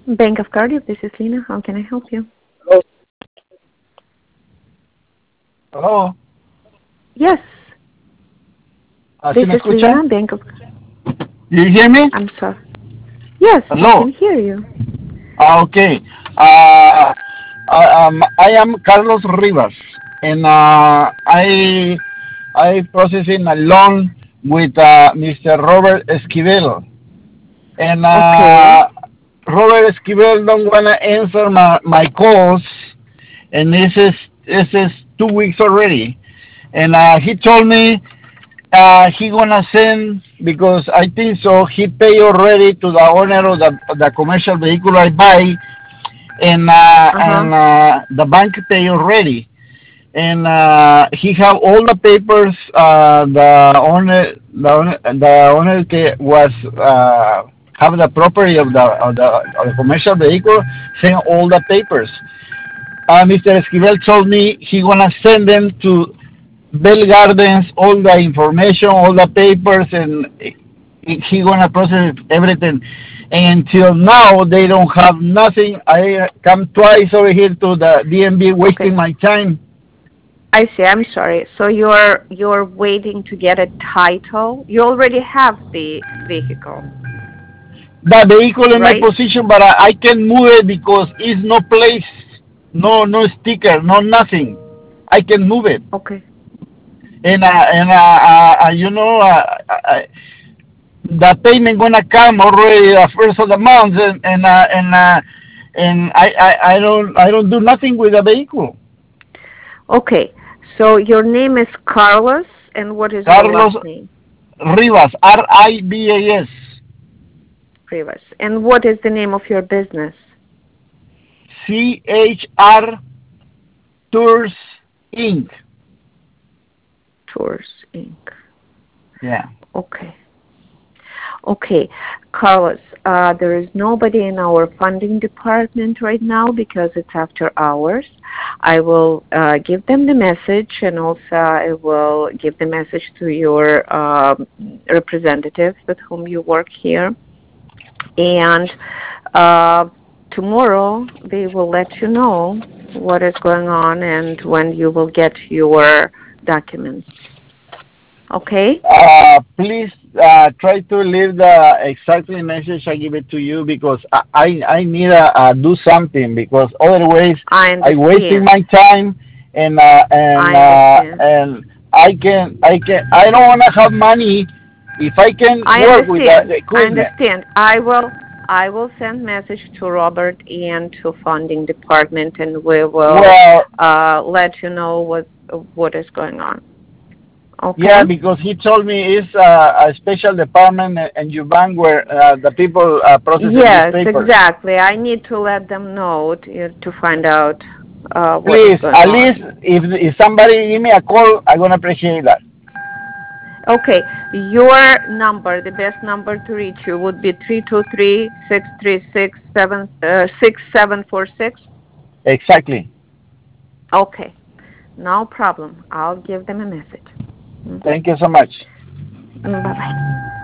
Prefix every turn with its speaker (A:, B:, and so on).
A: Bank of Cardiff, this is Lina. How can I help you?
B: Hello. Hello.
A: Yes,
B: ¿Sí
A: this
B: me
A: is
B: escucha?
A: Lina, Bank of...
B: You hear me?
A: I'm sorry. Yes, I
B: Hello.
A: can hear you.
B: Okay. I am Carlos Rivas, and I processing a loan with Mr. Robert Esquivel, and
A: Okay.
B: Robert Esquivel don't wanna answer my calls, and this is 2 weeks already, and he told me he gonna send because I think so. He pay already to the owner of the commercial vehicle I buy, and
A: Uh-huh.
B: the bank pay already, and he have all the papers. The owner was have the property of the commercial vehicle, send all the papers. Mr. Esquivel told me he gonna send them to Bell Gardens, all the information, all the papers, and he gonna process everything. And until now, they don't have nothing. I come twice over here to the DMV,
A: Okay.
B: wasting my time.
A: I see. I'm sorry. So you're waiting to get a title. You already have the vehicle,
B: The vehicle in my
A: right?
B: position, but I can move it because it's no place, no sticker, no nothing. I can move it,
A: Okay.
B: the payment gonna come already the first of the month, and I don't do nothing with the vehicle.
A: Okay. So your name is Carlos, and what is your
B: Carlos
A: last name?
B: Rivas, Ribas,
A: Rivas. And what is the name of your business?
B: CHR Tours Inc.
A: Tours Inc.
B: Yeah.
A: Okay. Okay, Carlos, there is nobody in our funding department right now because it's after hours. I will give them the message, and also I will give the message to your representative with whom you work here. And uh, tomorrow they will let you know what is going on and when you will get your documents. Okay?
B: Please try to leave the exactly message I give it to you because I need to do something because otherwise
A: I
B: I wasting
A: understand.
B: my time and
A: I understand.
B: I don't want to have money if I can
A: I
B: work with the
A: understand. I
B: equipment.
A: understand. I will send message to Robert and to funding department, and we will
B: Well,
A: let you know what is going on.
B: yeah,
A: Okay?
B: because he told me it's a special department in your bank where the people processing these
A: Yes,
B: papers.
A: exactly. I need to let them know to find out what is
B: Please,
A: going
B: at
A: on.
B: least if somebody give me a call, I'm gonna appreciate that.
A: Okay, your number, the best number to reach you would be 323-636-6746.
B: Exactly.
A: Okay, no problem. I'll give them a message.
B: Thank you so much.
A: Bye-bye.